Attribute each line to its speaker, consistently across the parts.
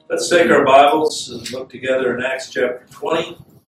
Speaker 1: Let's take our Bibles and look together in Acts chapter 20.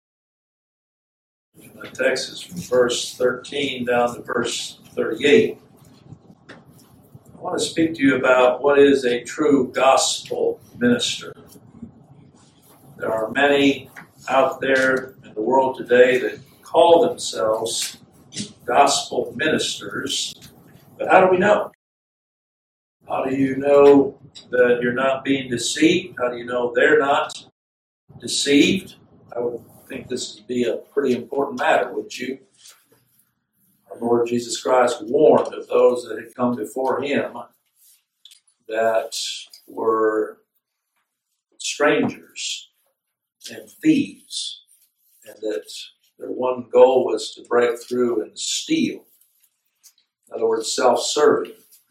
Speaker 1: The text is from verse 13 down to verse 38. I want to speak to you about what is a true gospel minister. There are many out there in the world today that call themselves gospel ministers, but how do we know? How do you know that you're not being deceived? How do you know they're not deceived? I would think this would be a pretty important matter, wouldn't you? Our Lord Jesus Christ warned of those that had come before him that were strangers and thieves, and that their one goal was to break through and steal. In other words, self-serving.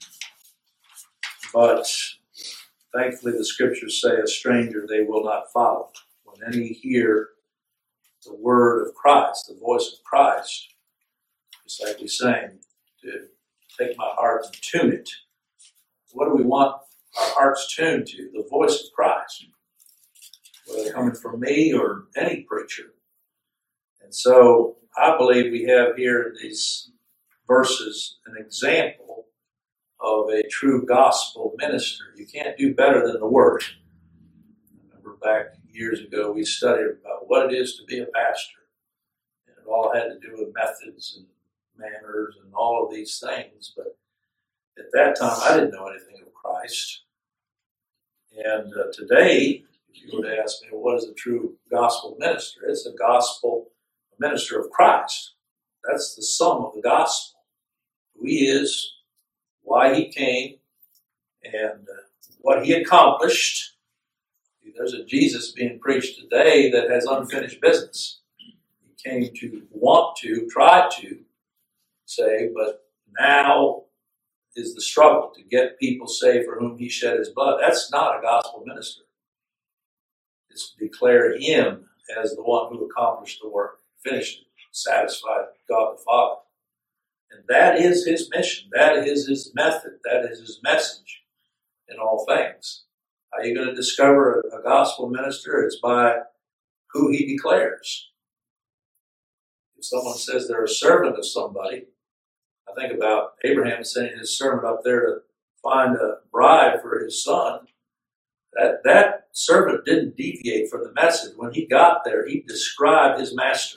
Speaker 1: But thankfully the scriptures say a stranger they will not follow. When any hear the word of Christ, the voice of Christ, just like we sang, to take my heart and tune it. What do we want our hearts tuned to? The voice of Christ. Whether coming from me or any preacher. And so I believe we have here in these verses an example of a true gospel minister. You can't do better than the Word. I remember back years ago we studied about what it is to be a pastor. And it all had to do with methods and manners and all of these things. But at that time I didn't know anything of Christ. And today, if you were to ask me, well, what is a true gospel minister? It's a gospel minister of Christ. That's the sum of the gospel. Who he is, why he came, and what he accomplished. There's a Jesus being preached today that has unfinished business. He came to try to say, but now is the struggle to get people saved for whom he shed his blood. That's not a gospel minister. It's to declare him as the one who accomplished the work, finished it, satisfied God the Father. And that is his mission. That is his method. That is his message in all things. How are you going to discover a gospel minister? It's by who he declares. If someone says they're a servant of somebody, I think about Abraham sending his servant up there to find a bride for his son. That servant didn't deviate from the message. When he got there, he described his master.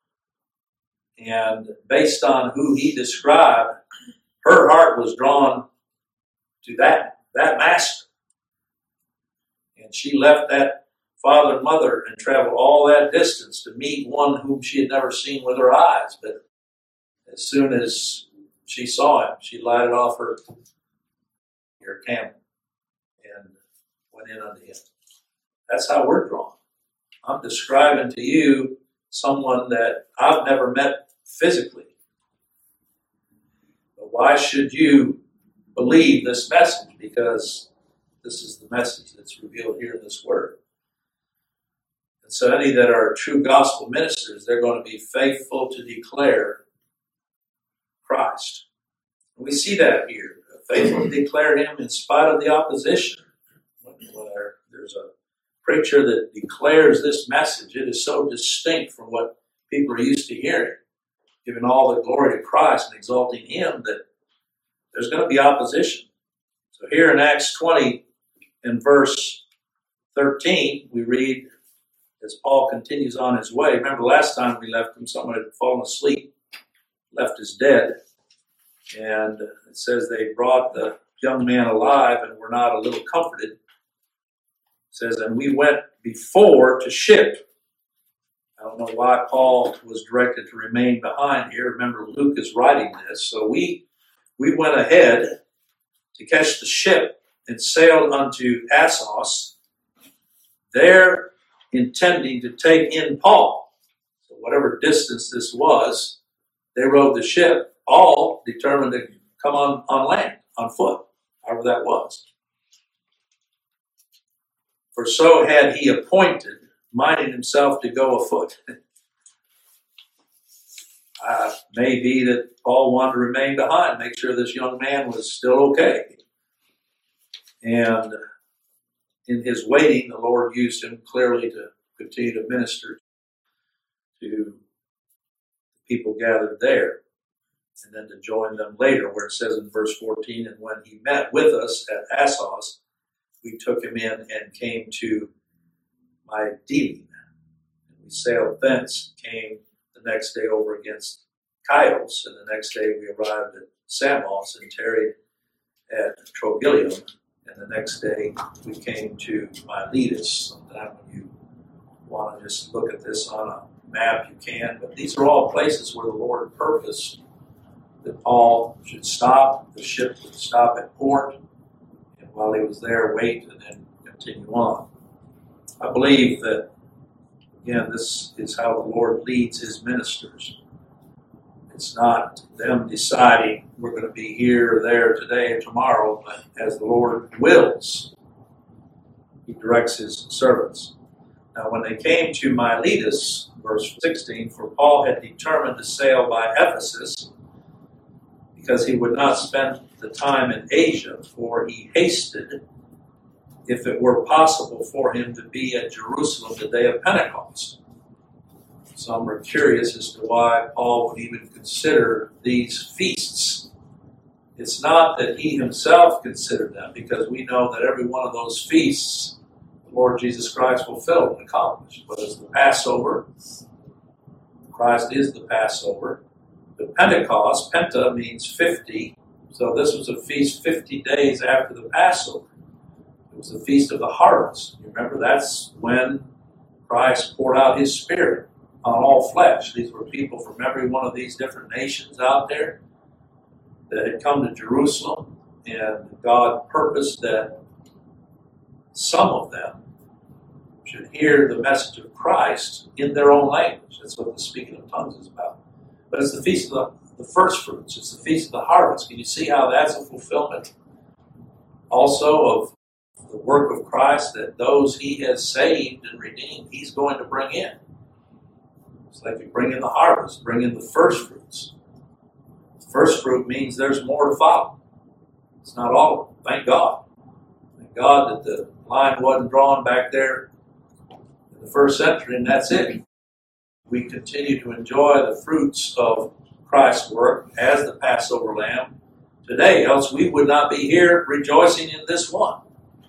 Speaker 1: And based on who he described, her heart was drawn to that master. And she left that father and mother and traveled all that distance to meet one whom she had never seen with her eyes. But as soon as she saw him, she lighted off her camel and went in unto him. That's how we're drawn. I'm describing to you someone that I've never met physically. But why should you believe this message? Because this is the message that's revealed here in this word. And so any that are true gospel ministers, they're going to be faithful to declare Christ. And we see that here. Faithful to declare him in spite of the opposition. When there's a preacher that declares this message, it is so distinct from what people are used to hearing, giving all the glory to Christ and exalting him, that there's going to be opposition. So here in Acts 20, in verse 13, we read, as Paul continues on his way. Remember last time we left him, someone had fallen asleep, left as dead. And it says they brought the young man alive and were not a little comforted. It says, and we went before to ship. I don't know why Paul was directed to remain behind here. Remember, Luke is writing this. So we went ahead to catch the ship and sailed unto Assos, there intending to take in Paul. So whatever distance this was, they rowed the ship, all determined to come on land, on foot, however that was. For so had he appointed, minding himself to go afoot. May be that Paul wanted to remain behind, make sure this young man was still okay. And in his waiting, the Lord used him clearly to continue to minister to people gathered there, and then to join them later, where it says in verse 14, and when he met with us at Assos, we took him in and came to Mytilene. And we sailed thence, came the next day over against Chios, and the next day we arrived at Samos and tarried at Trogyllium, and the next day we came to Miletus. Sometime when you want to just look at this on a map, you can, but these are all places where the Lord purposed that Paul should stop, the ship would stop at port, and while he was there, wait and then continue on. I believe that, again, this is how the Lord leads his ministers. It's not them deciding we're going to be here or there today or tomorrow, but as the Lord wills, he directs his servants. Now, when they came to Miletus, verse 16, for Paul had determined to sail by Ephesus, because he would not spend the time in Asia, for he hasted, if it were possible for him to be at Jerusalem the day of Pentecost. Some are curious as to why Paul would even consider these feasts. It's not that he himself considered them, because we know that every one of those feasts the Lord Jesus Christ fulfilled and accomplished. Whether it's the Passover, Christ is the Passover. The Pentecost, Penta means 50, so this was a feast 50 days after the Passover. It was the Feast of the Harvest. You remember, that's when Christ poured out his Spirit on all flesh. These were people from every one of these different nations out there that had come to Jerusalem, and God purposed that some of them should hear the message of Christ in their own language. That's what the speaking of tongues is about. But it's the Feast of the First Fruits. It's the Feast of the Harvest. Can you see how that's a fulfillment also of the work of Christ, that those he has saved and redeemed, he's going to bring in? It's like you bring in the harvest, bring in the first fruits. First fruit means there's more to follow. It's not all of them. Thank God. Thank God that the line wasn't drawn back there in the first century, and that's it. We continue to enjoy the fruits of Christ's work as the Passover lamb today, else we would not be here rejoicing in this one.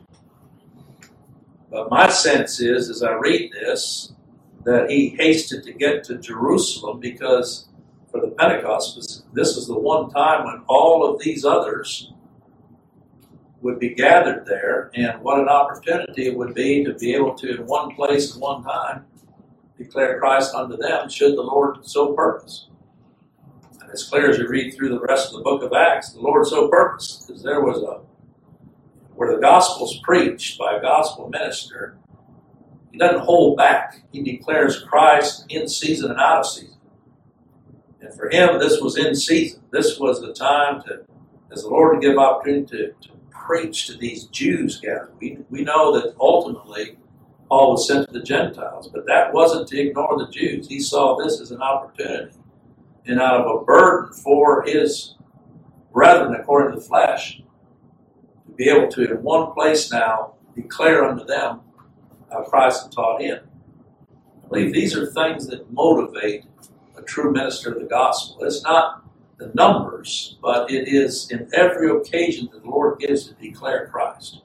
Speaker 1: But my sense is, as I read this, that he hasted to get to Jerusalem because for the Pentecost, this was the one time when all of these others would be gathered there, and what an opportunity it would be to be able to, in one place at one time, declare Christ unto them, should the Lord so purpose. And as clear as you read through the rest of the book of Acts, the Lord so purposed, because there was where the gospel's preached by a gospel minister, he doesn't hold back. He declares Christ in season and out of season. And for him, this was in season. This was the time to, as the Lord would give opportunity to preach to these Jews gathered. We know that ultimately Paul was sent to the Gentiles, but that wasn't to ignore the Jews. He saw this as an opportunity, and out of a burden for his brethren according to the flesh, to be able to, in one place now, declare unto them how Christ had taught him. I believe these are things that motivate a true minister of the gospel. It's not the numbers, but it is in every occasion that the Lord gives to declare Christ.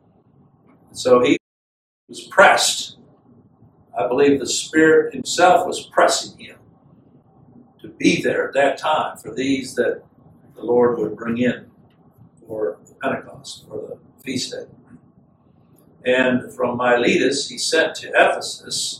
Speaker 1: So he was pressed. I believe the Spirit himself was pressing him to be there at that time for these that the Lord would bring in for the Pentecost, for the feast day. And from Miletus he sent to Ephesus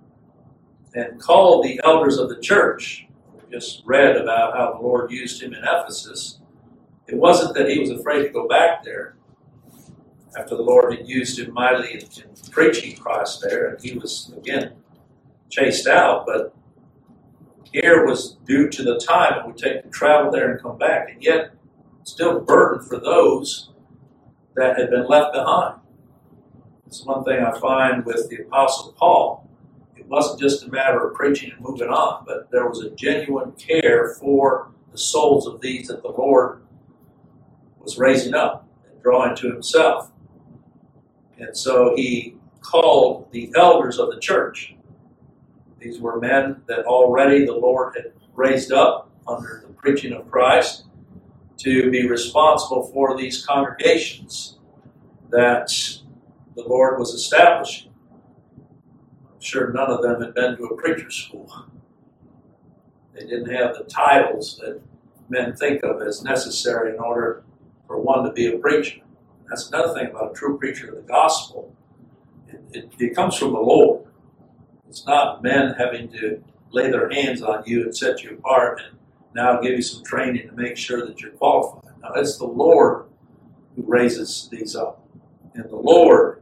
Speaker 1: and called the elders of the church. We just read about how the Lord used him in Ephesus. It wasn't that he was afraid to go back there after the Lord had used him mightily in preaching Christ there, and he was, again, chased out, but here was due to the time it would take to travel there and come back, and yet still burdened for those that had been left behind. It's one thing I find with the Apostle Paul. It wasn't just a matter of preaching and moving on, but there was a genuine care for the souls of these that the Lord was raising up and drawing to himself. And so he called the elders of the church. These were men that already the Lord had raised up under the preaching of Christ to be responsible for these congregations that the Lord was establishing. I'm sure none of them had been to a preacher's school. They didn't have the titles that men think of as necessary in order for one to be a preacher. That's another thing about a true preacher of the gospel. It comes from the Lord. It's not men having to lay their hands on you and set you apart and now give you some training to make sure that you're qualified. No, it's the Lord who raises these up. And the Lord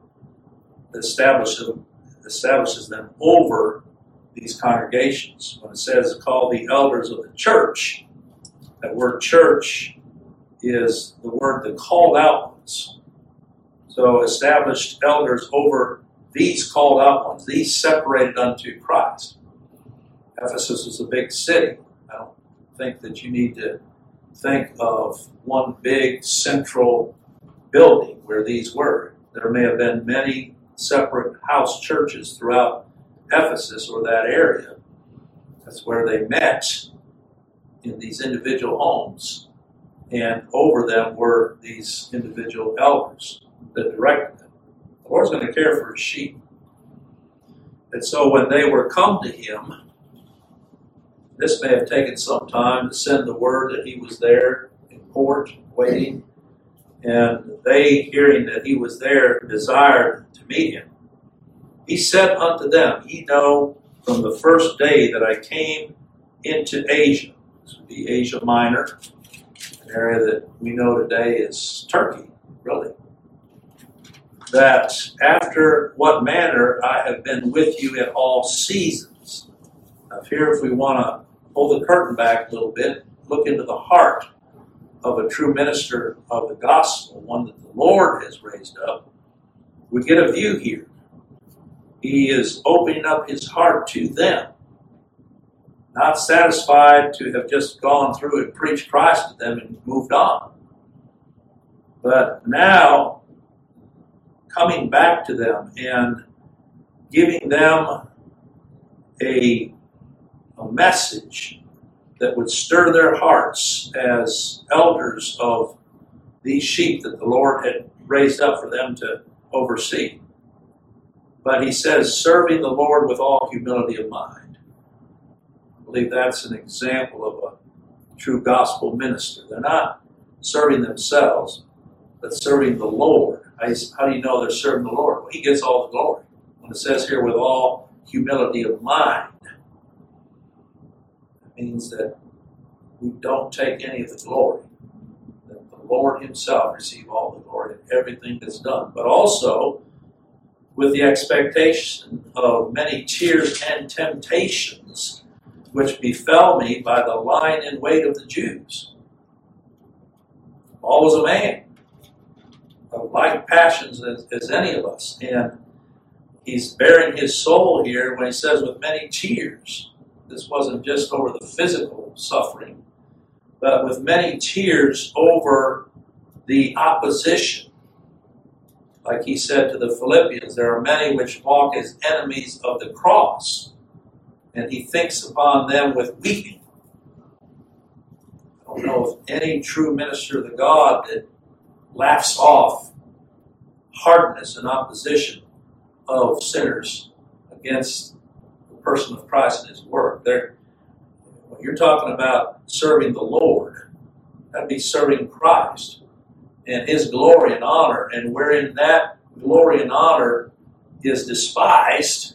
Speaker 1: establishes them over these congregations. When it says call the elders of the church, that word church is the word that called out ones. So established elders over these called out ones, these separated unto Christ. Ephesus was a big city. I don't think that you need to think of one big central building where these were. There may have been many separate house churches throughout Ephesus or that area. That's where they met in these individual homes. And over them were these individual elders that directed them. The Lord's going to care for his sheep. And so when they were come to him, this may have taken some time to send the word that he was there in court, waiting. And they, hearing that he was there, desired to meet him. He said unto them, Ye know from the first day that I came into Asia, this would be Asia Minor, an area that we know today is Turkey, really, that after what manner I have been with you in all seasons. Now here, if we want to pull the curtain back a little bit, look into the heart of a true minister of the gospel, one that the Lord has raised up, we get a view here. He is opening up his heart to them, not satisfied to have just gone through and preached Christ to them and moved on, but now coming back to them and giving them a message that would stir their hearts as elders of these sheep that the Lord had raised up for them to oversee. But he says, serving the Lord with all humility of mind. I believe that's an example of a true gospel minister. They're not serving themselves, but serving the Lord. How do you know they're serving the Lord? Well, he gets all the glory. When it says here, with all humility of mind, it means that we don't take any of the glory. That the Lord himself receive all the glory in everything that's done. But also, with the expectation of many tears and temptations which befell me by the lying in wait of the Jews. Paul was a man of like passions as any of us, and he's bearing his soul here when he says with many tears. This wasn't just over the physical suffering, but with many tears over the opposition. Like he said to the Philippians, there are many which walk as enemies of the cross, and he thinks upon them with weeping. I don't know of any true minister of the God that laughs off hardness and opposition of sinners against the person of Christ and his work. When you're talking about serving the Lord, that'd be serving Christ and his glory and honor, and wherein that glory and honor is despised,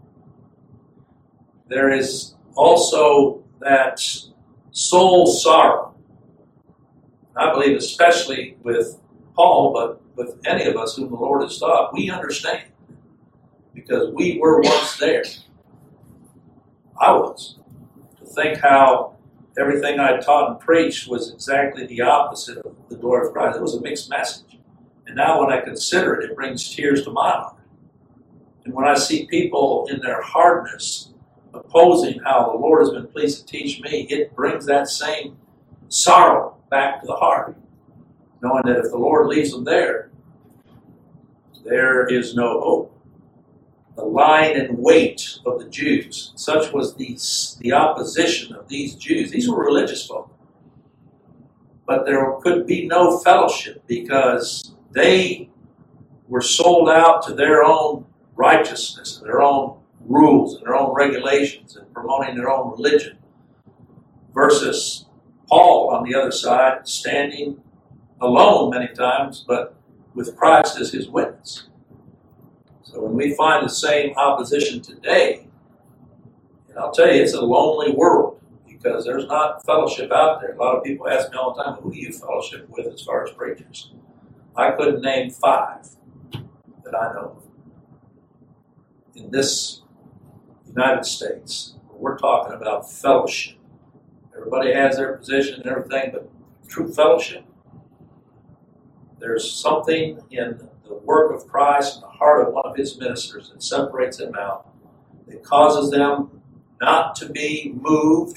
Speaker 1: there is also that soul sorrow. I believe especially with Paul, but with any of us whom the Lord has taught, we understand, because we were once there. I was. To think how everything I taught and preached was exactly the opposite of the glory of Christ. It was a mixed message. And now when I consider it, it brings tears to my heart. And when I see people in their hardness opposing how the Lord has been pleased to teach me, it brings that same sorrow back to the heart. Knowing that if the Lord leaves them there, there is no hope. The line and weight of the Jews, such was the opposition of these Jews. These were religious folk. But there could be no fellowship because they were sold out to their own righteousness, their own rules, and their own regulations, and promoting their own religion. Versus Paul, on the other side, standing alone many times, but with Christ as his witness. So when we find the same opposition today, and I'll tell you, it's a lonely world because there's not fellowship out there. A lot of people ask me all the time, who do you fellowship with as far as preachers? I couldn't name 5 that I know of. In this United States, we're talking about fellowship. Everybody has their position and everything, but true fellowship. There's something in the work of Christ in the heart of one of his ministers that separates them out, that causes them not to be moved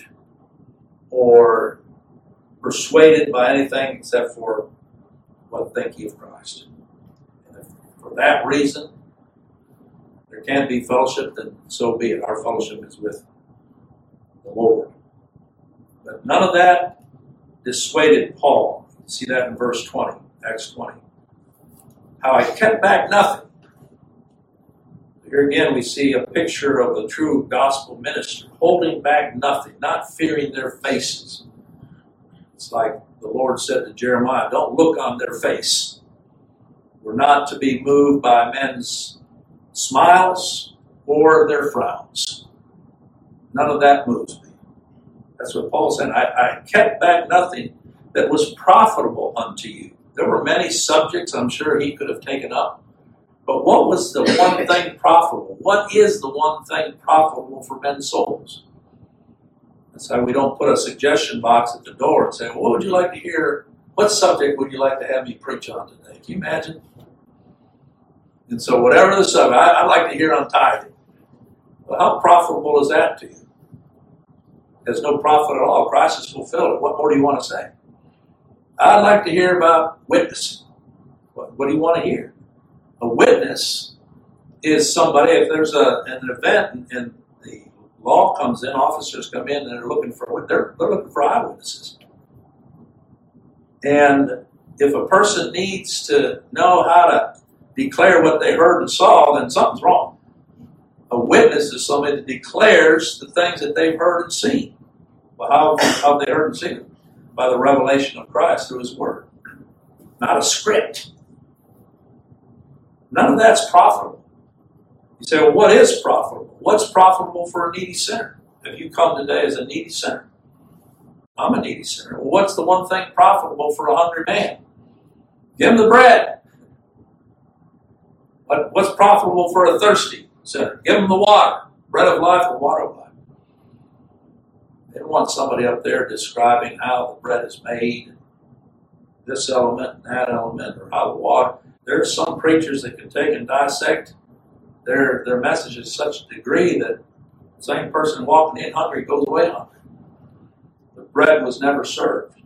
Speaker 1: or persuaded by anything except for what think ye of Christ. And if for that reason there can't be fellowship, then so be it. Our fellowship is with the Lord. But none of that dissuaded Paul. You see that in verse 20, Acts 20. How I kept back nothing. Here again we see a picture of the true gospel minister, holding back nothing, not fearing their faces. It's like the Lord said to Jeremiah, don't look on their face. We're not to be moved by men's smiles or their frowns. None of that moves me. That's what Paul said. I kept back nothing that was profitable unto you. There were many subjects I'm sure he could have taken up. But what was the one thing profitable? What is the one thing profitable for men's souls? That's why we don't put a suggestion box at the door and say, what would you like to hear? What subject would you like to have me preach on today? Can you imagine? And so whatever the subject, I'd like to hear on tithing. Well, how profitable is that to you? There's no profit at all. Christ has fulfilled it. What more do you want to say? I'd like to hear about witnessing. What do you want to hear? A witness is somebody, if there's an event and the law comes in, officers come in and they're looking for eyewitnesses. And if a person needs to know how to declare what they heard and saw, then something's wrong. A witness is somebody that declares the things that they've heard and seen. Well, how have they heard and seen it? By the revelation of Christ through his word. Not a script. None of that's profitable. You say, well, what is profitable? What's profitable for a needy sinner? If you come today as a needy sinner, I'm a needy sinner. Well, what's the one thing profitable for a hungry man? Give him the bread. What's profitable for a thirsty sinner? Give him the water. Bread of life and water of life. They don't want somebody up there describing how the bread is made, this element and that element, or how the water. There are some preachers that can take and dissect their message to such a degree that the same person walking in hungry goes away hungry. The bread was never served.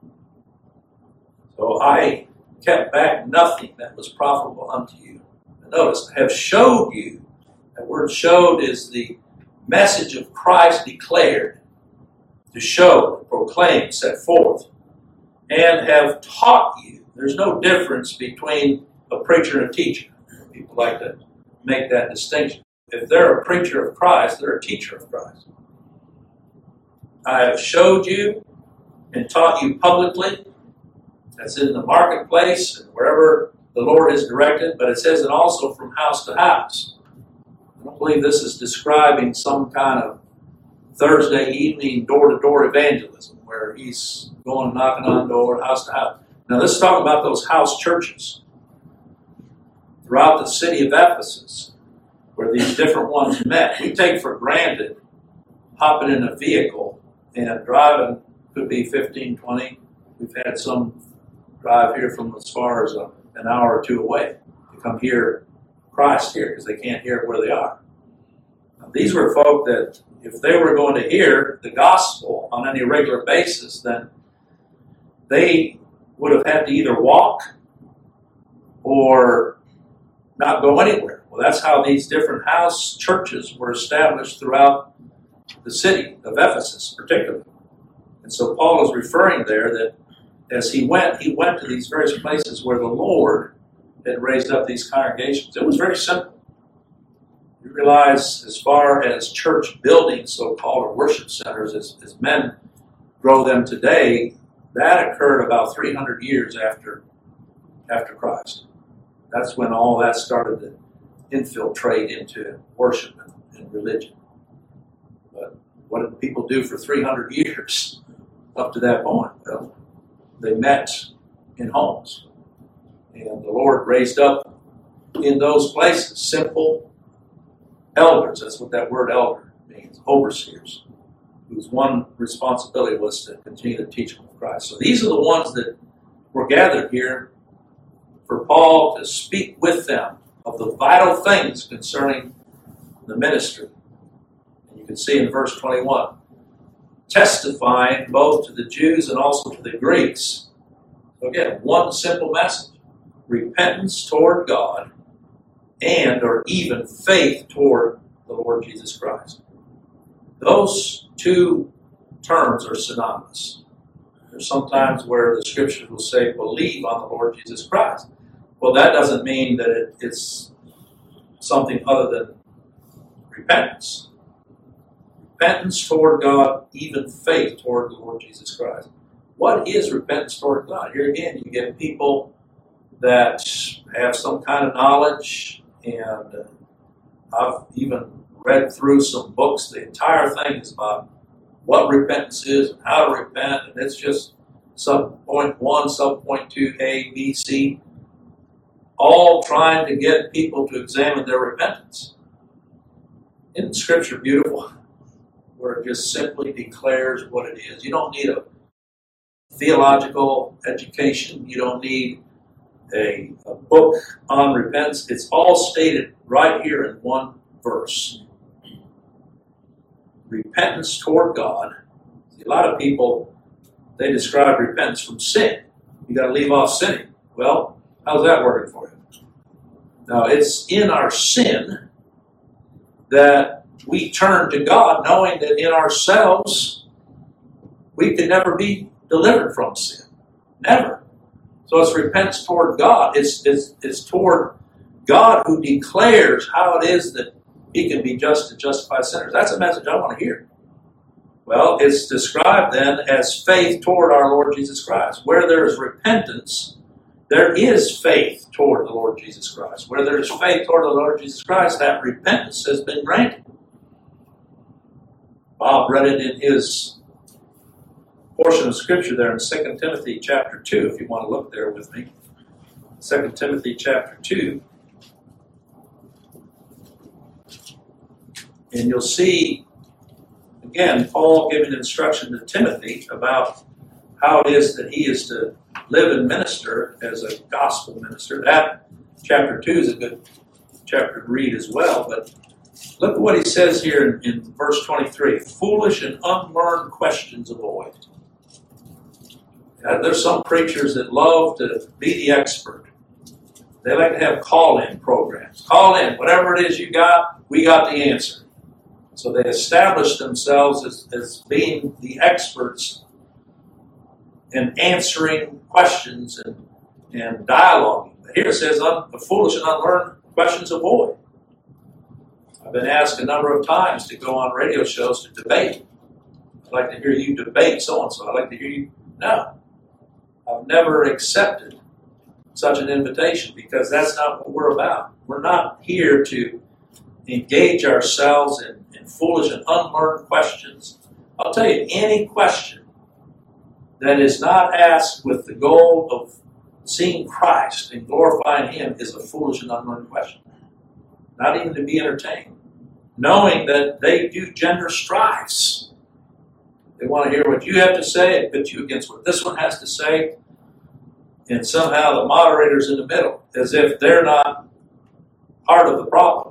Speaker 1: So I kept back nothing that was profitable unto you. And notice, I have showed you. That word showed is the message of Christ declared, to show, to proclaim, set forth, and have taught you. There's no difference between a preacher and a teacher. People like to make that distinction. If they're a preacher of Christ, they're a teacher of Christ. I have showed you and taught you publicly. That's in the marketplace and wherever the Lord is directed, but it says it also from house to house. I don't believe this is describing some kind of Thursday evening door-to-door evangelism where he's going knocking on door, house to house. Now let's talk about those house churches throughout the city of Ephesus where these different ones met. We take for granted hopping in a vehicle and driving, could be 15, 20. We've had some drive here from as far as an hour or two away to come hear Christ here because they can't hear it where they are. Now, these were folk that if they were going to hear the gospel on any regular basis, then they would have had to either walk or not go anywhere. Well, that's how these different house churches were established throughout the city of Ephesus, particularly. And so Paul is referring there that as he went to these various places where the Lord had raised up these congregations. It was very simple. You realize, as far as church buildings, so-called, or worship centers, as men grow them today, that occurred about 300 years after Christ. That's when all that started to infiltrate into worship and religion. But what did people do for 300 years up to that point? Well, they met in homes. And the Lord raised up in those places simple elders. That's what that word elder means, overseers, whose one responsibility was to continue to teach them of Christ. So these are the ones that were gathered here for Paul to speak with them of the vital things concerning the ministry. And you can see in verse 21, testifying both to the Jews and also to the Greeks. So again, one simple message. Repentance toward God and or even faith toward the Lord Jesus Christ. Those two terms are synonymous. There's sometimes where the scriptures will say, believe on the Lord Jesus Christ. Well, that doesn't mean that it's something other than repentance. Repentance toward God, even faith toward the Lord Jesus Christ. What is repentance toward God? Here again, you get people that have some kind of knowledge, and I've even read through some books. The entire thing is about what repentance is and how to repent, and it's just sub point 1, sub point 2, A, B, C, all trying to get people to examine their repentance. Isn't Scripture beautiful? Where it just simply declares what it is. You don't need a theological education. You don't need a book on repentance. It's all stated right here in one verse. Repentance toward God. See, a lot of people, they describe repentance from sin. You got to leave off sinning. Well, how's that working for you? Now, it's in our sin that we turn to God, knowing that in ourselves we can never be delivered from sin. Never. So it's repentance toward God. It's toward God who declares how it is that He can be just to justify sinners. That's a message I want to hear. Well, it's described then as faith toward our Lord Jesus Christ. Where there is repentance, there is faith toward the Lord Jesus Christ. Where there is faith toward the Lord Jesus Christ, that repentance has been granted. Bob read it in his portion of Scripture there in 2 Timothy chapter 2, if you want to look there with me. 2 Timothy chapter 2. And you'll see, again, Paul giving instruction to Timothy about how it is that he is to live and minister as a gospel minister. That chapter 2 is a good chapter to read as well, but look at what he says here in verse 23. Foolish and unlearned questions avoid. There's some preachers that love to be the expert. They like to have call-in programs. Call in, whatever it is you got, we got the answer. So they establish themselves as being the experts in answering questions and dialoguing. But here it says, the foolish and unlearned questions avoid. I've been asked a number of times to go on radio shows to debate. I'd like to hear you debate so-and-so. I'd like to hear you. No. I've never accepted such an invitation because that's not what we're about. We're not here to engage ourselves in foolish and unlearned questions. I'll tell you, any question that is not asked with the goal of seeing Christ and glorifying Him is a foolish and unlearned question. Not even to be entertained. Knowing that they do gender strifes. They want to hear what you have to say and put you against what this one has to say. And somehow the moderator's in the middle, as if they're not part of the problem.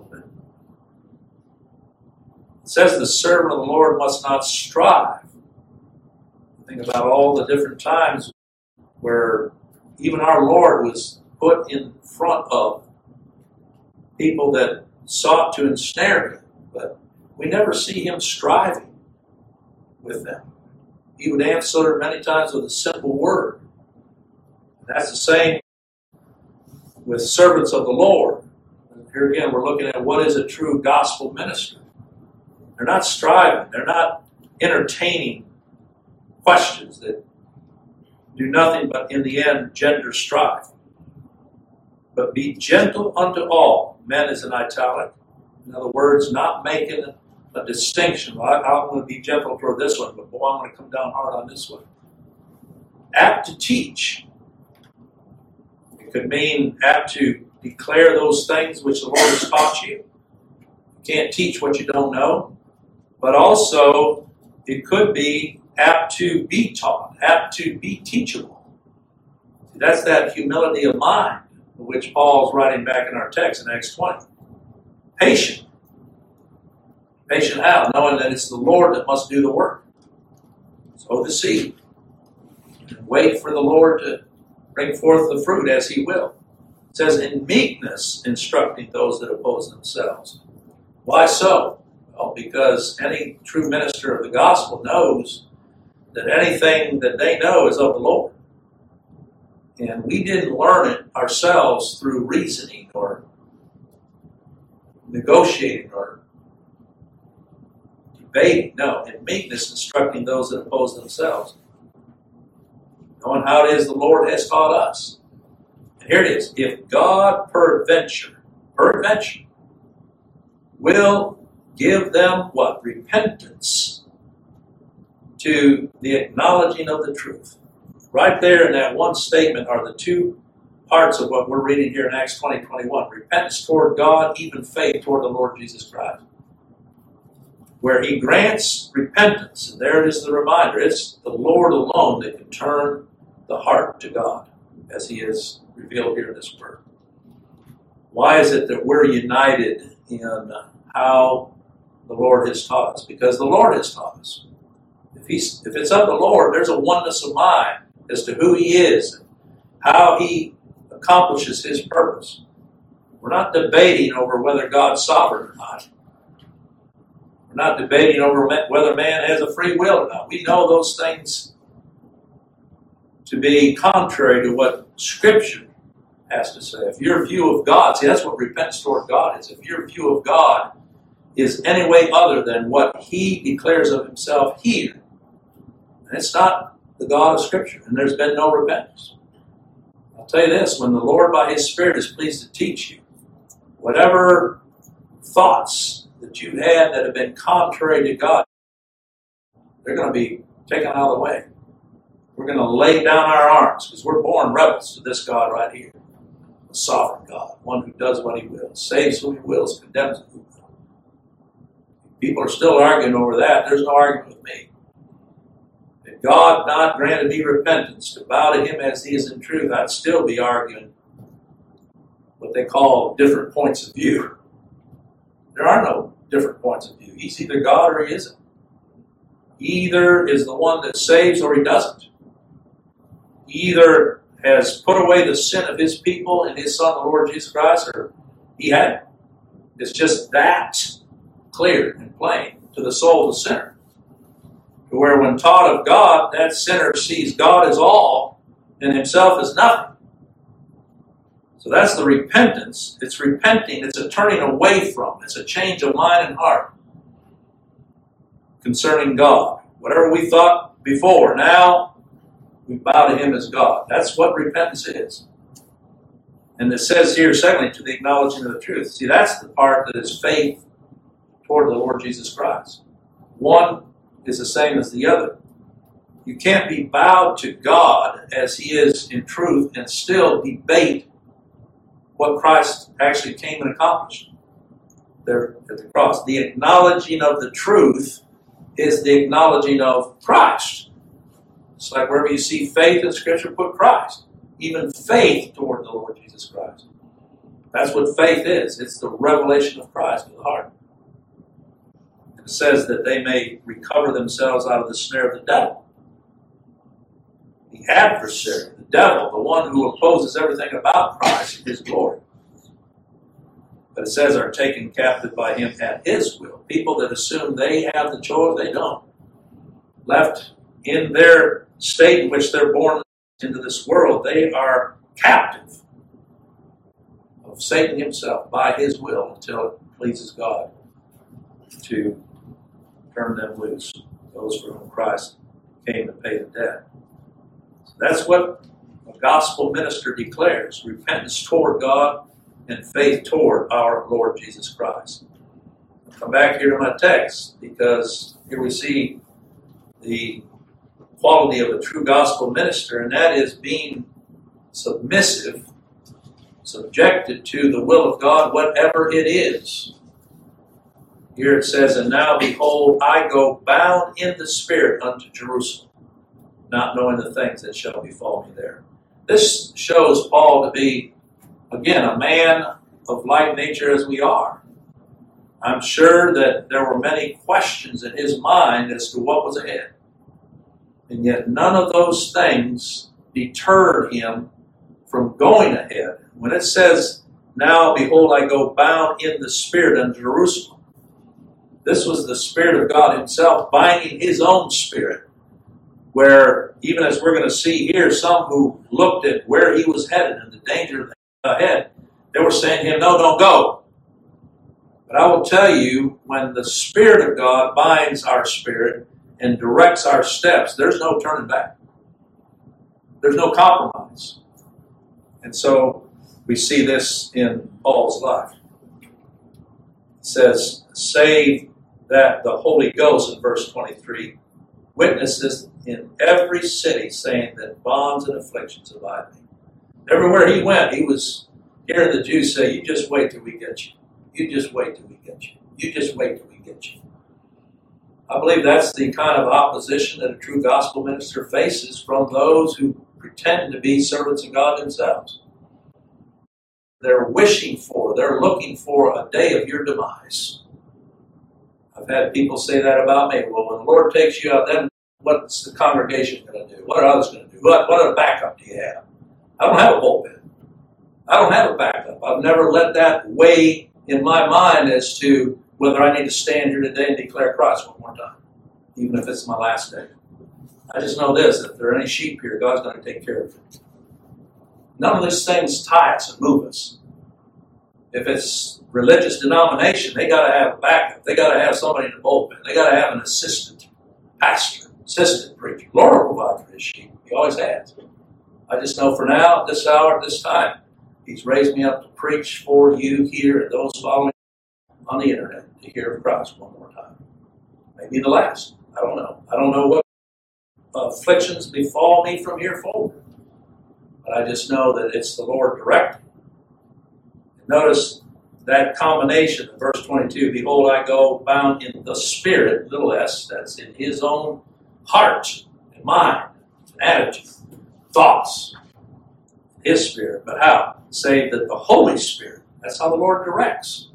Speaker 1: It says the servant of the Lord must not strive. Think about all the different times where even our Lord was put in front of people that sought to ensnare him, but we never see him striving with them. He would answer many times with a simple word. And that's the same with servants of the Lord. And here again, we're looking at what is a true gospel minister. They're not striving. They're not entertaining questions that do nothing but, in the end, gender strife. But be gentle unto all. Men is in italic. In other words, not making a distinction. Well, I'm going to be gentle toward this one, but boy, I'm going to come down hard on this one. Apt to teach. It could mean apt to declare those things which the Lord has taught you. You can't teach what you don't know. But also, it could be apt to be taught, apt to be teachable. See, that's that humility of mind, which Paul's writing back in our text in Acts 20. Patient. Patient how? Knowing that it's the Lord that must do the work. Sow the seed. And wait for the Lord to bring forth the fruit as he will. It says, in meekness instructing those that oppose themselves. Why so? Well, because any true minister of the gospel knows that anything that they know is of the Lord. And we didn't learn it ourselves through reasoning or negotiating or debating. No, in meekness instructing those that oppose themselves. Knowing how it is the Lord has taught us. And here it is. If God peradventure, will give them what? Repentance to the acknowledging of the truth. Right there in that one statement are the two parts of what we're reading here in Acts 20:21. Repentance toward God, even faith toward the Lord Jesus Christ. Where he grants repentance, and there it is the reminder, it's the Lord alone that can turn the heart to God, as he is revealed here in this word. Why is it that we're united in how the Lord has taught us? Because the Lord has taught us. If it's of the Lord, there's a oneness of mind as to who he is and how he accomplishes his purpose. We're not debating over whether God's sovereign or not. We're not debating over whether man has a free will or not. We know those things to be contrary to what Scripture has to say. If your view of God, see, that's what repentance toward God is. If your view of God is any way other than what he declares of himself here, and it's not the God of Scripture, and there's been no repentance. I'll tell you this, when the Lord by his Spirit is pleased to teach you, whatever thoughts that you had that have been contrary to God, they're going to be taken out of the way. We're going to lay down our arms, because we're born rebels to this God right here. A sovereign God, one who does what he wills, saves who he wills, condemns who he will. People are still arguing over that. There's no argument with me. If God not granted me repentance to bow to him as he is in truth, I'd still be arguing what they call different points of view. There are no different points of view. He's either God or he isn't. He either is the one that saves or he doesn't. He either has put away the sin of his people in his Son, the Lord Jesus Christ, or he hadn't. It's just that clear and plain to the soul of the sinner. To where when taught of God, that sinner sees God as all and himself as nothing. So that's the repentance. It's repenting. It's a turning away from. It's a change of mind and heart concerning God. Whatever we thought before, now we bow to him as God. That's what repentance is. And it says here, secondly, to the acknowledging of the truth. See, that's the part that is faith toward the Lord Jesus Christ. One is the same as the other. You can't be bowed to God as he is in truth and still debate what Christ actually came and accomplished there at the cross. The acknowledging of the truth is the acknowledging of Christ. It's like wherever you see faith in Scripture, put Christ. Even faith toward the Lord Jesus Christ. That's what faith is. It's the revelation of Christ to the heart. It says that they may recover themselves out of the snare of the devil. The adversary, the devil, the one who opposes everything about Christ and his glory. But it says are taken captive by him at his will. People that assume they have the choice, they don't. Left in their state in which they're born into this world, they are captive of Satan himself by his will until it pleases God to turn them loose, those for whom Christ came to pay the debt. So that's what a gospel minister declares: repentance toward God and faith toward our Lord Jesus Christ. I'll come back here to my text, because here we see the quality of a true gospel minister, and that is being submissive, subjected to the will of God, whatever it is. Here it says, and now behold, I go bound in the Spirit unto Jerusalem, not knowing the things that shall befall me there. This shows Paul to be, again, a man of like nature as we are. I'm sure that there were many questions in his mind as to what was ahead. And yet none of those things deterred him from going ahead. When it says, now behold, I go bound in the Spirit unto Jerusalem, this was the Spirit of God himself binding his own spirit, where, even as we're going to see here, some who looked at where he was headed and the danger ahead, they were saying to him, no, don't go. But I will tell you, when the Spirit of God binds our spirit and directs our steps, there's no turning back. There's no compromise. And so we see this in Paul's life. It says, save that the Holy Ghost, in verse 23, witnesses in every city, saying that bonds and afflictions abide me. Everywhere he went, he was hearing the Jews say, you just wait till we get you. You just wait till we get you. You just wait till we get you. I believe that's the kind of opposition that a true gospel minister faces from those who pretend to be servants of God themselves. They're wishing for, they're looking for a day of your demise. I've had people say that about me. Well, when the Lord takes you out, then what's the congregation going to do? What are others going to do? What other backup do you have? I don't have a pulpit. I don't have a backup. I've never let that weigh in my mind as to whether I need to stand here today and declare Christ one more time, even if it's my last day. I just know this: if there are any sheep here, God's going to take care of it. None of these things tie us and move us. If it's religious denomination, they got to have a backup. They got to have somebody in the pulpit. They got to have an assistant pastor, assistant preacher. Lord will provide for his sheep. He always has. I just know for now, at this hour, at this time, he's raised me up to preach for you here and those following on the internet to hear of Christ one more time. Maybe the last. I don't know. I don't know what afflictions befall me from here forward. But I just know that it's the Lord directing. Notice that combination of verse 22. Behold, I go bound in the Spirit, little s, that's in his own heart and mind and attitude, thoughts, his Spirit. But how? Save that the Holy Spirit, that's how the Lord directs.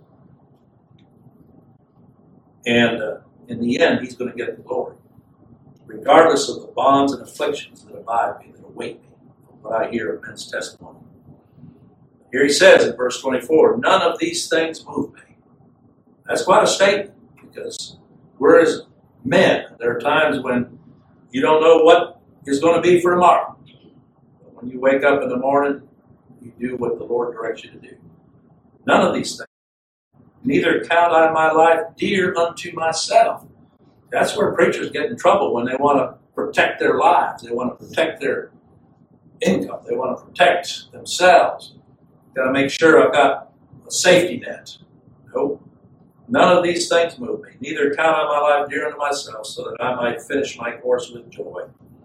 Speaker 1: And in the end, he's going to get the glory, regardless of the bonds and afflictions that abide me, that await me, from what I hear of men's testimony. Here he says in verse 24, none of these things move me. That's quite a statement, because we're as men, there are times when you don't know what is going to be for tomorrow. But when you wake up in the morning, you do what the Lord directs you to do. None of these things. Neither count I my life dear unto myself. That's where preachers get in trouble, when they want to protect their lives. They want to protect their income. They want to protect themselves. Got to make sure I've got a safety net. Nope. None of these things move me. Neither count I my life dear unto myself, so that I might finish my course with joy.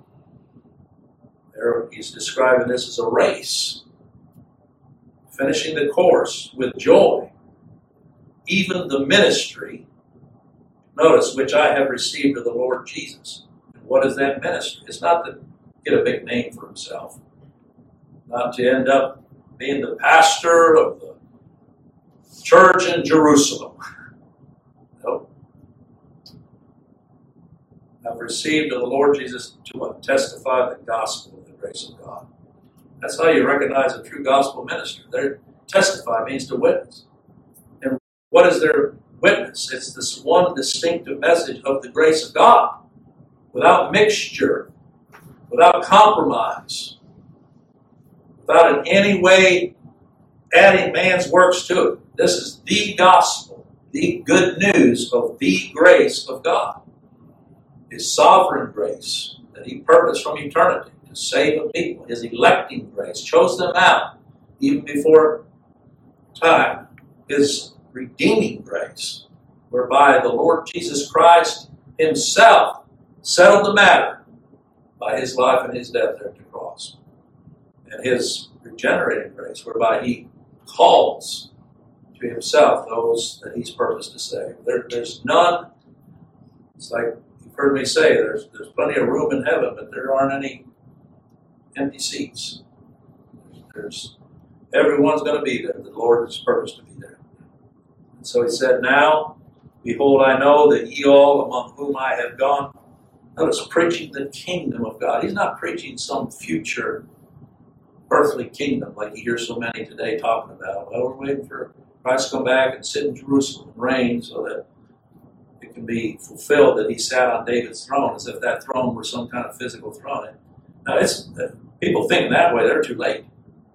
Speaker 1: There he's describing this as a race. Finishing the course with joy. Even the ministry, notice, which I have received of the Lord Jesus. And what is that ministry? It's not to get a big name for himself. Not to end up being the pastor of the church in Jerusalem. Nope. I've received of the Lord Jesus to testify the gospel of the grace of God. That's how you recognize a true gospel minister. Testify means to witness. what is their witness? It's this one distinctive message of the grace of God, without mixture, without compromise, without in any way adding man's works to it. This is the gospel, the good news of the grace of God. His sovereign grace that he purposed from eternity to save a people. His electing grace chose them out even before time. His redeeming grace, whereby the Lord Jesus Christ himself settled the matter by his life and his death there at the cross. And his regenerating grace, whereby he calls to himself those that he's purposed to save. There's none. It's like you've heard me say, there's plenty of room in heaven, but there aren't any empty seats. Everyone's going to be there. The Lord has purposed to be there. And so he said, now, behold, I know that ye all among whom I have gone, notice, preaching the kingdom of God. He's not preaching some future earthly kingdom like you hear so many today talking about. Well, we're waiting for Christ to come back and sit in Jerusalem and reign so that it can be fulfilled that he sat on David's throne, as if that throne were some kind of physical throne. Now, people thinking that way, they're too late.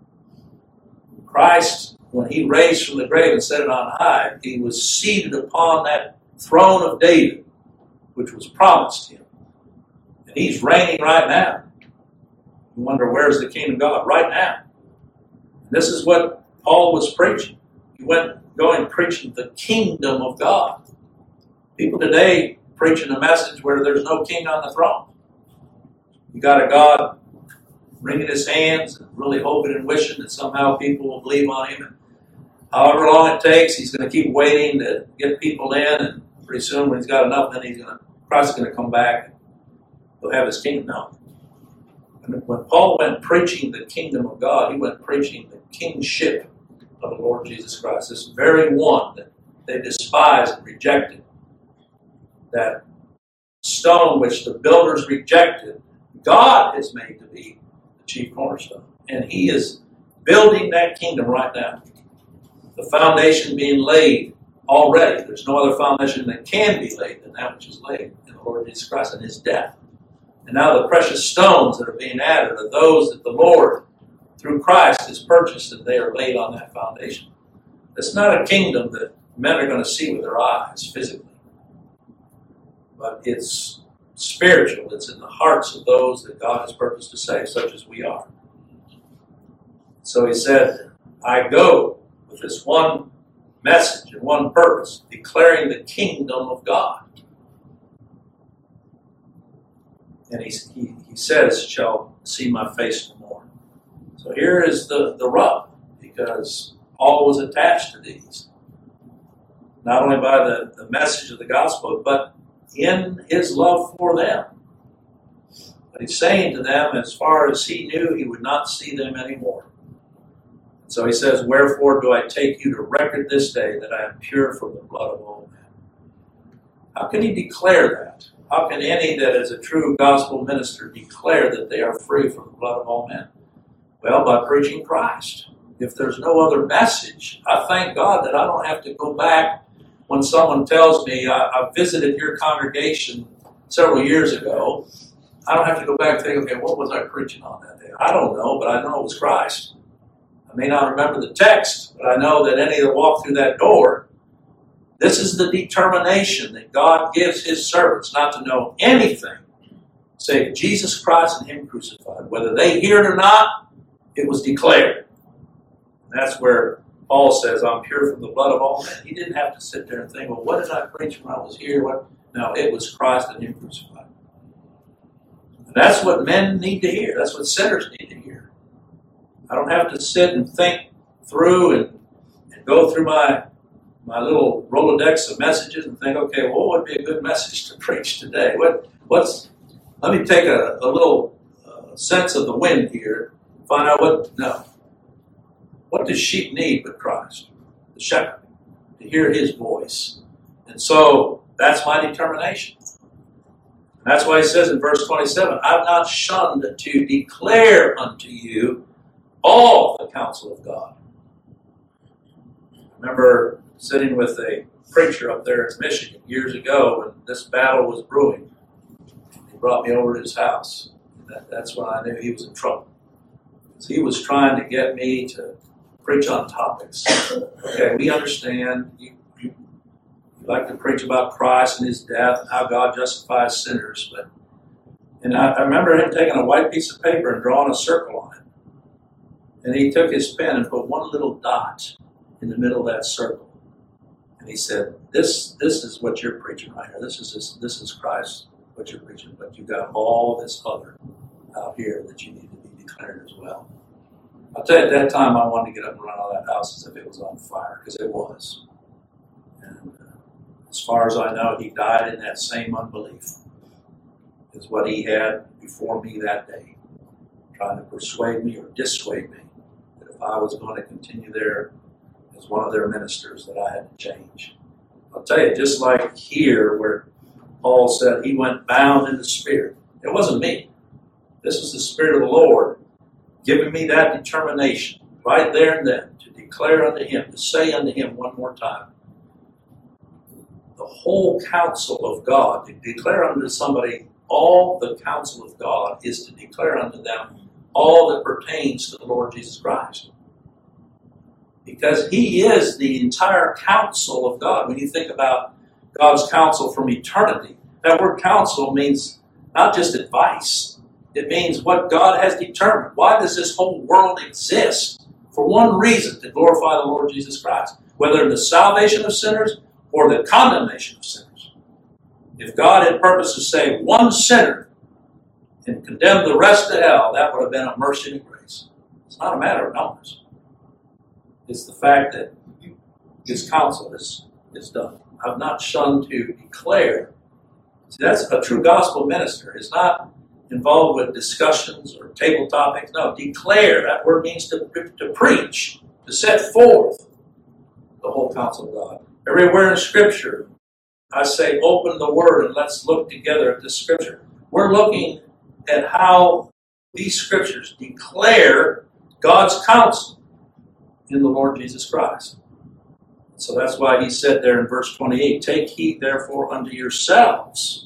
Speaker 1: Christ, when he raised from the grave and set it on high, he was seated upon that throne of David, which was promised him. And he's reigning right now. You wonder, where's the kingdom of God? Right now. And this is what Paul was preaching. He went going preaching the kingdom of God. People today preaching a message where there's no king on the throne. You got a God wringing his hands and really hoping and wishing that somehow people will believe on him. And however long it takes, he's going to keep waiting to get people in, and pretty soon when he's got enough, then Christ is going to come back and he'll have his kingdom. No. And when Paul went preaching the kingdom of God, he went preaching the kingship of the Lord Jesus Christ, this very one that they despised and rejected. That stone which the builders rejected, God has made to be the chief cornerstone. And he is building that kingdom right now. The foundation being laid already. There's no other foundation that can be laid than that which is laid in the Lord Jesus Christ and his death. And now the precious stones that are being added are those that the Lord, through Christ, has purchased, and they are laid on that foundation. It's not a kingdom that men are going to see with their eyes physically. But it's spiritual. It's in the hearts of those that God has purposed to save, such as we are. So he said, I go with this one message and one purpose, declaring the kingdom of God. And he says, shall see my face no more. So here is the rub, because Paul was attached to these. Not only by the message of the gospel, but in his love for them. But he's saying to them, as far as he knew, he would not see them anymore. So he says, wherefore do I take you to record this day that I am pure from the blood of all men? How can he declare that? How can any that is a true gospel minister declare that they are free from the blood of all men? Well, by preaching Christ. If there's no other message, I thank God that I don't have to go back when someone tells me, I visited your congregation several years ago. I don't have to go back and think, okay, what was I preaching on that day? I don't know, but I know it was Christ. I may not remember the text, but I know that any that walk through that door, this is the determination that God gives his servants not to know anything save Jesus Christ and him crucified. Whether they hear it or not, it was declared. And that's where Paul says, I'm pure from the blood of all men. He didn't have to sit there and think, well, what did I preach when I was here? No, it was Christ and him crucified. And that's what men need to hear. That's what sinners need to hear. I don't have to sit and think through and go through my little Rolodex of messages and think, okay, well, what would be a good message to preach today? Let me take a little sense of the wind here, find out what does sheep need but Christ, the shepherd, to hear his voice. And so that's my determination. And that's why he says in verse 27, I've not shunned to declare unto you all the counsel of God. Remember sitting with a preacher up there in Michigan years ago when this battle was brewing. He brought me over to his house. That's when I knew he was in trouble. He was trying to get me to preach on topics. Okay, we understand you like to preach about Christ and his death and how God justifies sinners, and I remember him taking a white piece of paper and drawing a circle on it. And he took his pen and put one little dot in the middle of that circle. And he said, This is what you're preaching right here. This is Christ, what you're preaching, but you've got all this other out here that you need to be declared as well. I'll tell you, at that time I wanted to get up and run out of that house as if it was on fire, because it was. And as far as I know, he died in that same unbelief as what he had before me that day, trying to persuade me or dissuade me that if I was going to continue there as one of their ministers, that I had to change. I'll tell you, just like here where Paul said he went bound in the Spirit, it wasn't me. This was the Spirit of the Lord giving me that determination right there and then to declare unto him, to say unto him one more time, the whole counsel of God, to declare unto somebody all the counsel of God is to declare unto them all that pertains to the Lord Jesus Christ. Because he is the entire counsel of God. When you think about God's counsel from eternity, that word counsel means not just advice. It means what God has determined. Why does this whole world exist? For one reason, to glorify the Lord Jesus Christ. Whether in the salvation of sinners or the condemnation of sinners. If God had purposed to save one sinner and condemn the rest to hell, that would have been a mercy and a grace. It's not a matter of numbers. It's the fact that his counsel is done. I've not shunned to declare. See, that's a true gospel minister. It's not involved with discussions or table topics. No, declare. That word means to preach, to set forth the whole counsel of God. Everywhere in Scripture, I say open the Word and let's look together at this Scripture. We're looking at how these Scriptures declare God's counsel in the Lord Jesus Christ. So that's why he said there in verse 28, take heed therefore unto yourselves.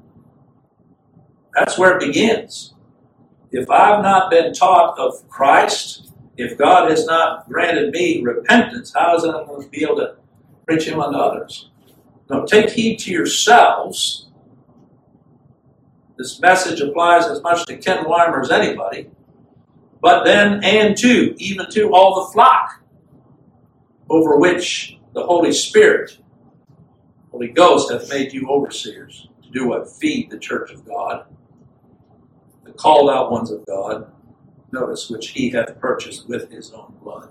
Speaker 1: That's where it begins. If I've not been taught of Christ, if God has not granted me repentance, how is I going to be able to preach him unto others? No, take heed to yourselves. This message applies as much to Ken Weimer as anybody. But then, and to, even to all the flock, over which the Holy Spirit, Holy Ghost, hath made you overseers, to do what? Feed the church of God, the called out ones of God, notice, which he hath purchased with his own blood.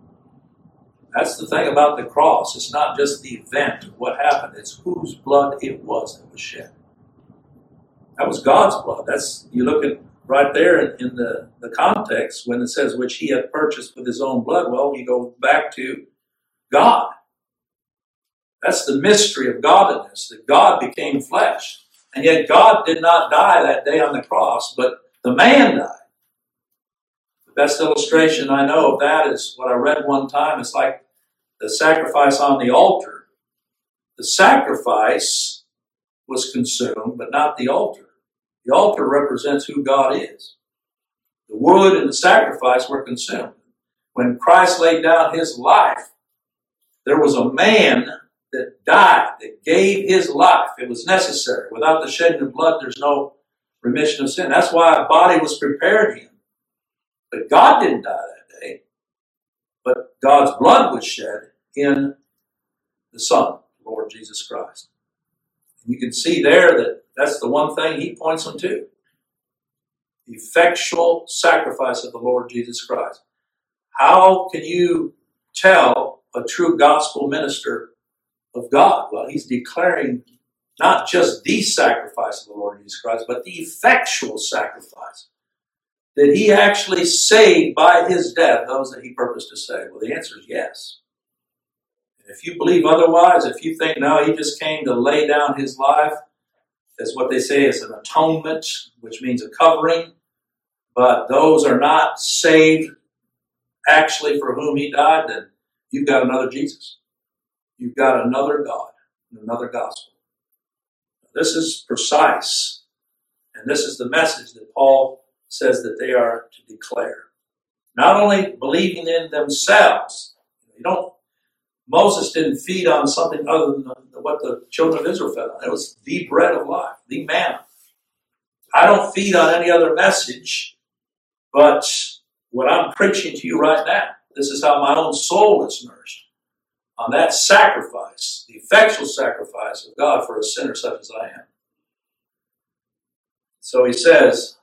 Speaker 1: That's the thing about the cross. It's not just the event of what happened. It's whose blood it was that was shed. That was God's blood. That's, you look at right there in the context when it says, which he hath purchased with his own blood. Well, you go back to God. That's the mystery of godliness, that God became flesh. And yet God did not die that day on the cross, but the man died. The best illustration I know of that is what I read one time. It's like the sacrifice on the altar. The sacrifice was consumed, but not the altar. The altar represents who God is. The wood and the sacrifice were consumed. When Christ laid down his life, there was a man that died, that gave his life. It was necessary. Without the shedding of blood, there's no remission of sin. That's why a body was prepared him. But God didn't die that day. But God's blood was shed in the Son, Lord Jesus Christ. And you can see there that that's the one thing he points them to. The effectual sacrifice of the Lord Jesus Christ. How can you tell a true gospel minister of God? Well, he's declaring not just the sacrifice of the Lord Jesus Christ, but the effectual sacrifice. That he actually saved by his death those that he purposed to save. Well, the answer is yes. And if you believe otherwise, if you think, no, he just came to lay down his life as what they say is an atonement, which means a covering, but those are not saved actually for whom he died, then you've got another Jesus. you've got another God and another gospel. This is precise, and this is the message that Paul says that they are to declare. Not only believing in themselves. Moses didn't feed on something other than what the children of Israel fed on. It was the bread of life, the manna. I don't feed on any other message, but what I'm preaching to you right now, this is how my own soul is nourished. On that sacrifice, the effectual sacrifice of God for a sinner such as I am. So he says,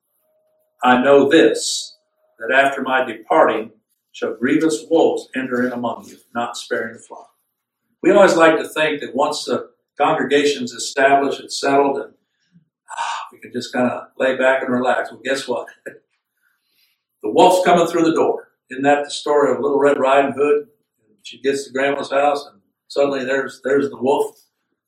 Speaker 1: I know this, that after my departing shall grievous wolves enter in among you, not sparing the flock. We always like to think that once the congregation's established, it's settled, and we can just kind of lay back and relax. Well, guess what? The wolf's coming through the door. Isn't that the story of Little Red Riding Hood? She gets to Grandma's house, and suddenly there's the wolf.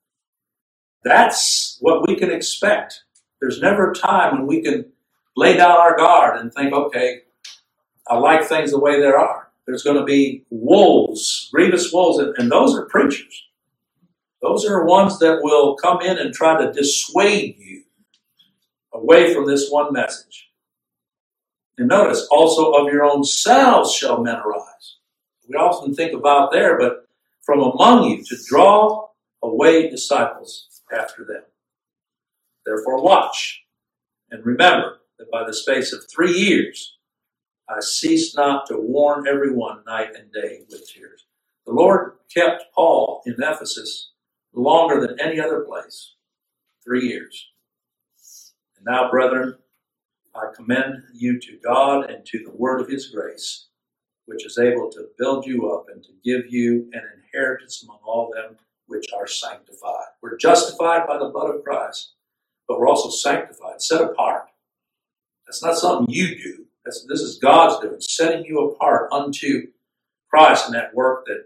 Speaker 1: That's what we can expect. There's never a time when we can lay down our guard and think, okay, I like things the way they are. There's going to be wolves, grievous wolves, and those are preachers. Those are ones that will come in and try to dissuade you away from this one message. And notice, also of your own selves shall men arise. We often think about there, but from among you to draw away disciples after them. Therefore watch, and remember that by the space of 3 years, I cease not to warn everyone night and day with tears. The Lord kept Paul in Ephesus longer than any other place, 3 years. And now, brethren, I commend you to God and to the word of his grace, which is able to build you up and to give you an inheritance among all them which are sanctified. We're justified by the blood of Christ, but we're also sanctified, set apart. That's not something you do. This is God's doing, setting you apart unto Christ in that work that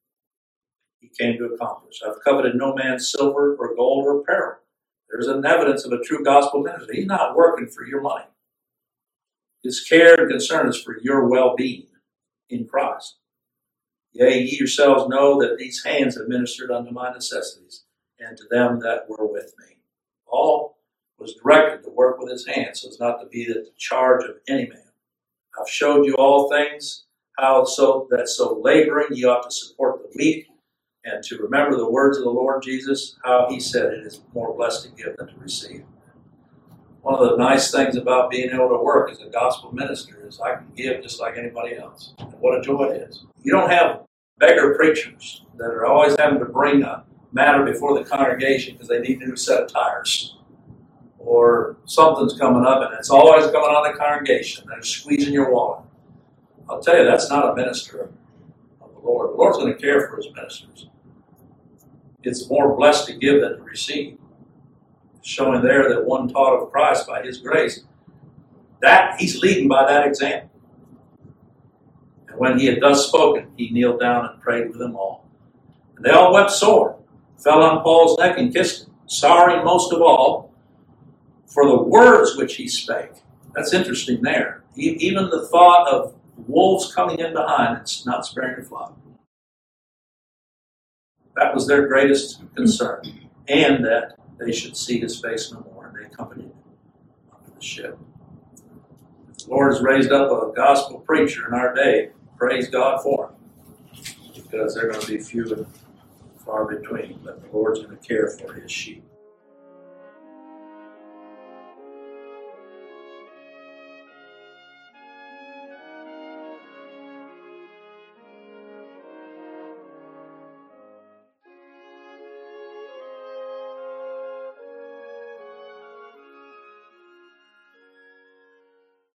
Speaker 1: he came to accomplish. I've coveted no man's silver or gold or apparel. There's an evidence of a true gospel minister. He's not working for your money. His care and concern is for your well-being in Christ. Yea, ye yourselves know that these hands have ministered unto my necessities, and to them that were with me. Paul was directed to work with his hands so as not to be at the charge of any man. I've showed you all things, how so laboring ye ought to support the weak, and to remember the words of the Lord Jesus, how he said it is more blessed to give than to receive. One of the nice things about being able to work as a gospel minister is I can give just like anybody else. And what a joy it is. You don't have beggar preachers that are always having to bring a matter before the congregation because they need a new set of tires. Or something's coming up and it's always coming on the congregation. They're squeezing your wallet. I'll tell you, that's not a minister of the Lord. The Lord's going to care for his ministers. It's more blessed to give than to receive. It's showing there that one taught of Christ by his grace, that he's leading by that example. And when he had thus spoken, he kneeled down and prayed with them all. And they all wept sore, fell on Paul's neck and kissed him, sorry most of all for the words which he spake. That's interesting there. Even the thought of wolves coming in behind and not sparing the flock. That was their greatest concern. And that they should see his face no more. And they accompanied him onto the ship. If the Lord has raised up a gospel preacher in our day, praise God for him. Because they're going to be few and far between. But the Lord's going to care for his sheep.